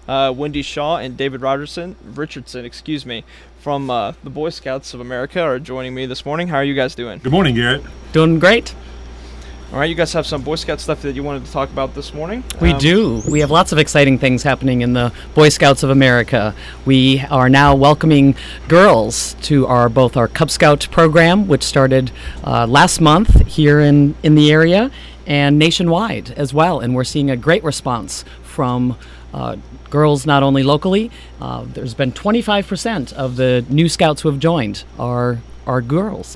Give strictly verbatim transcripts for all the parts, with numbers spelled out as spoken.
Uh, Wendy Shaw and David Rogerson, Richardson, excuse me, from uh, the Boy Scouts of America are joining me this morning. How are you guys doing? Good morning, Garrett. Doing great. All right, you guys have some Boy Scout stuff that you wanted to talk about this morning? We Um, do. We have lots of exciting things happening in the Boy Scouts of America. We are now welcoming girls to our both our Cub Scout program, which started uh, last month here in, in the area, and nationwide as well. And we're seeing a great response from uh, girls not only locally. Uh, there's been twenty-five percent of the new scouts who have joined are, are girls.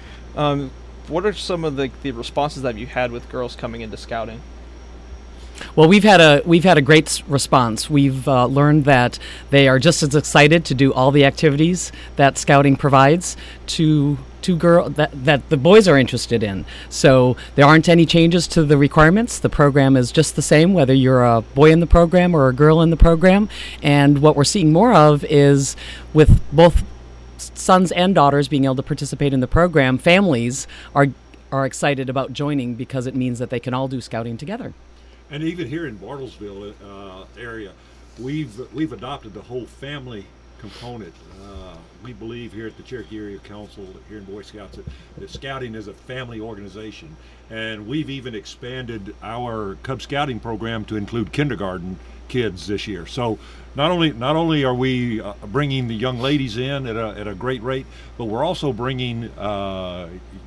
Um, what are some of the, the responses that you had with girls coming into scouting? Well, we've had a we've had a great s- response. We've uh, learned that they are just as excited to do all the activities that scouting provides to to girl that that the boys are interested in. So there aren't any changes to the requirements. The program is just the same, whether you're a boy in the program or a girl in the program. And what we're seeing more of is with both sons and daughters being able to participate in the program, families are are excited about joining because it means that they can all do scouting together. And even here in Bartlesville uh, area, we've we've adopted the whole family component. Uh, we believe here at the Cherokee Area Council, here in Boy Scouts, that, that scouting is a family organization. And we've even expanded our Cub Scouting program to include kindergarten kids this year. So not only not only are we uh, bringing the young ladies in at a, at a great rate, but we're also bringing uh,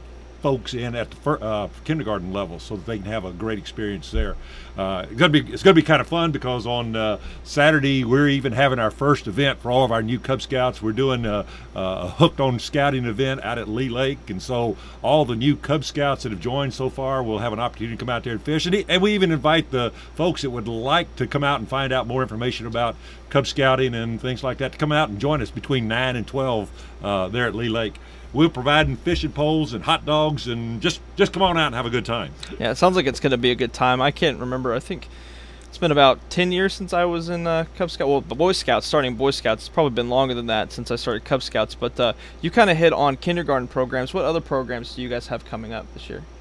folks in at the fir- uh, kindergarten level so that they can have a great experience there. Uh, it's gonna be it's gonna be kind of fun because on uh, Saturday we're even having our first event for all of our new Cub Scouts. We're doing a, a Hooked on Scouting event out at Lee Lake, and so all the new Cub Scouts that have joined so far will have an opportunity to come out there and fish. And, and we even invite the folks that would like to come out and find out more information about Cub Scouting and things like that to come out and join us between nine and twelve uh, there at Lee Lake. We're providing fishing poles and hot dogs, and just, just come on out and have a good time. Yeah, it sounds like it's going to be a good time. I can't remember. I think it's been about ten years since I was in uh, Cub Scout. Well, the Boy Scouts, starting Boy Scouts. It's probably been longer than that since I started Cub Scouts. But uh, you kind of hit on kindergarten programs. What other programs do you guys have coming up this year?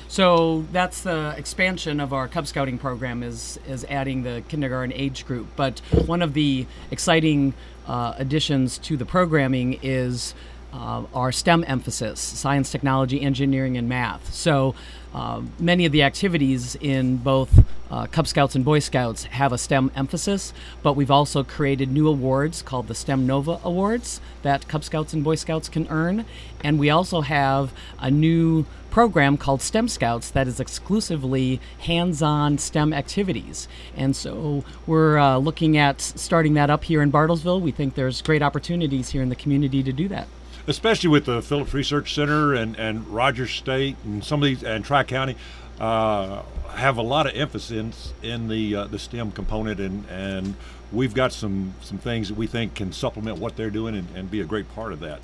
So that's the expansion of our Cub Scouting program is is adding the kindergarten age group. But one of the exciting uh, additions to the programming is Uh, our STEM emphasis, science, technology, engineering, and math. So uh, many of the activities in both uh, Cub Scouts and Boy Scouts have a STEM emphasis, but we've also created new awards called the STEM Nova Awards that Cub Scouts and Boy Scouts can earn. And we also have a new program called STEM Scouts that is exclusively hands-on STEM activities. And so we're uh, looking at starting that up here in Bartlesville. We think there's great opportunities here in the community to do that. Especially with the Phillips Research Center and, and Rogers State and some of these, and Tri-County, uh, have a lot of emphasis in the uh, the STEM component, and, and we've got some, some things that we think can supplement what they're doing and, and be a great part of that.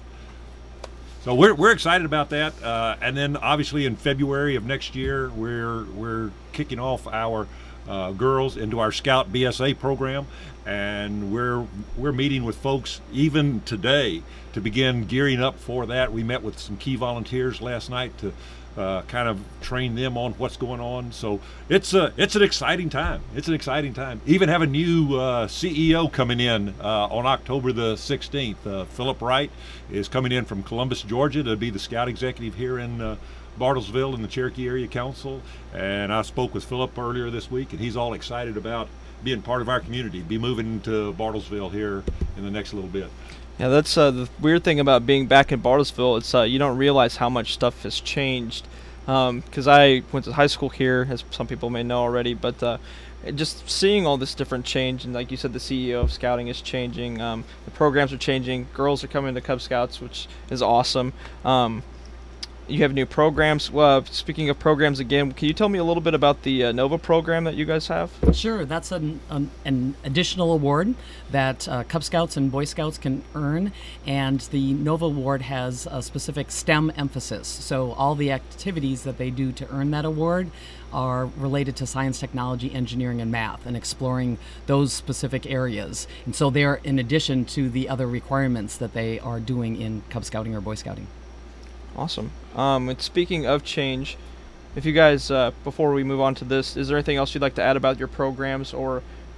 So we're we're excited about that, uh, and then obviously in February of next year we're we're kicking off our uh, girls into our Scout B S A program, and we're we're meeting with folks even today to begin gearing up for that. We met with some key volunteers last night to uh, kind of train them on what's going on. So it's a it's an exciting time. It's an exciting time. Even have a new uh, C E O coming in uh, on October the sixteenth. Uh, Philip Wright is coming in from Columbus, Georgia, to be the Scout executive here in uh, Bartlesville in the Cherokee Area Council. And I spoke with Philip earlier this week, and he's all excited about being part of our community, be moving to Bartlesville here in the next little bit. Yeah, that's uh, the weird thing about being back in Bartlesville. It's uh, you don't realize how much stuff has changed. Because um, I went to high school here, as some people may know already, but uh, just seeing all this different change, and like you said, the C E O of Scouting is changing. Um, the programs are changing. Girls are coming to Cub Scouts, which is awesome. Um, You have new programs. Uh, speaking of programs again, can you tell me a little bit about the uh, Nova program that you guys have? Sure. That's an, an, an additional award that uh, Cub Scouts and Boy Scouts can earn, and the Nova Award has a specific STEM emphasis. So all the activities that they do to earn that award are related to science, technology, engineering, and math, and exploring those specific areas. And so they're in addition to the other requirements that they are doing in Cub Scouting or Boy Scouting. Awesome. Um, and speaking of change, if you guys, uh, before we move on to this, is there anything else you'd like to add about your programs or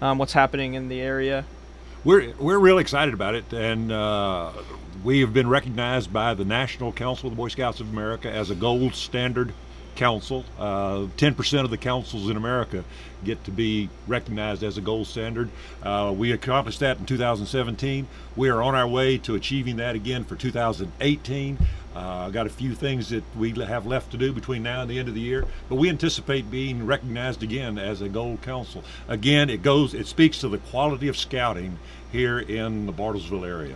um, what's happening in the area? We're we're really excited about it, and uh, we have been recognized by the National Council of the Boy Scouts of America as a gold standard council. Uh, ten percent of the councils in America get to be recognized as a gold standard. Uh, we accomplished that in two thousand seventeen. We are on our way to achieving that again for two thousand eighteen. Uh, got a few things that we have left to do between now and the end of the year, but we anticipate being recognized again as a gold council. Again, it goes, it speaks to the quality of scouting here in the Bartlesville area.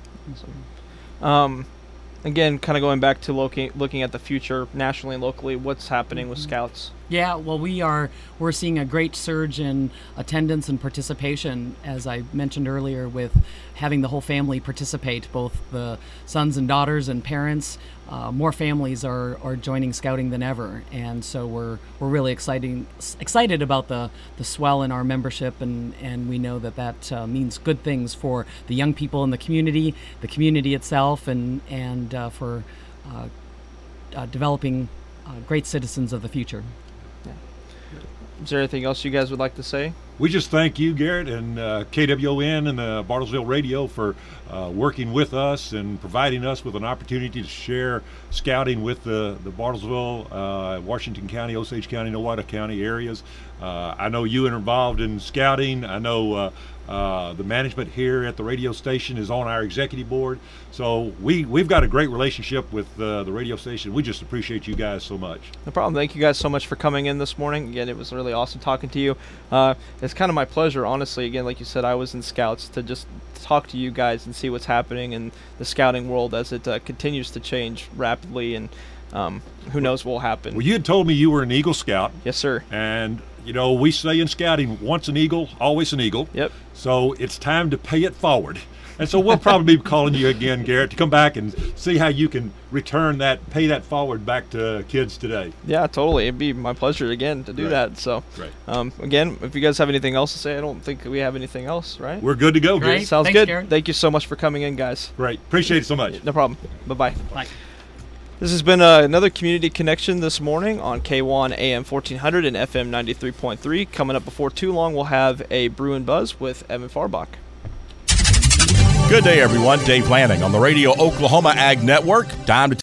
Um, again, kind of going back to looking looking at the future nationally and locally, what's happening with Scouts? Yeah, well, we are we're seeing a great surge in attendance and participation, as I mentioned earlier, with having the whole family participate, both the sons and daughters and parents. Uh, more families are, are joining Scouting than ever, and so we're we're really exciting excited about the, the swell in our membership, and, and we know that that uh, means good things for the young people in the community, the community itself, and and uh, for uh, uh, developing uh, great citizens of the future. Is there anything else you guys would like to say? We just thank you, Garrett, and uh, K W O N and the Bartlesville Radio for uh, working with us and providing us with an opportunity to share scouting with the, the Bartlesville, uh, Washington County, Osage County, Nowata County areas. Uh, I know you are involved in scouting. I know uh, uh, the management here at the radio station is on our executive board. So we, we've got a great relationship with uh, the radio station. We just appreciate you guys so much. No problem. Thank you guys so much for coming in this morning. Again, it was really awesome talking to you. Uh, it's kind of my pleasure, honestly. Again, like you said, I was in Scouts, to just talk to you guys and see what's happening in the scouting world as it uh, continues to change rapidly, and um, who knows what will happen. Well, you had told me you were an Eagle Scout. Yes, sir. And, you know, we say in scouting, once an Eagle, always an Eagle. Yep. So it's time to pay it forward. And so we'll probably be calling you again, Garrett, to come back and see how you can return that, pay that forward back to kids today. Yeah, totally. It'd be my pleasure again to do Right. that. So, Right. um, again, if you guys have anything else to say, I don't think we have anything else, right? We're good to go, Garrett. Great. Sounds Thanks, good. Garrett. Thank you so much for coming in, guys. Great. Appreciate it so much. No problem. Bye-bye. Bye. This has been uh, another Community Connection this morning on K one A M fourteen hundred and F M ninety-three point three. Coming up before too long, we'll have a Brew and Buzz with Evan Farbach. Good day, everyone. Dave Lanning on the Radio Oklahoma Ag Network. Time to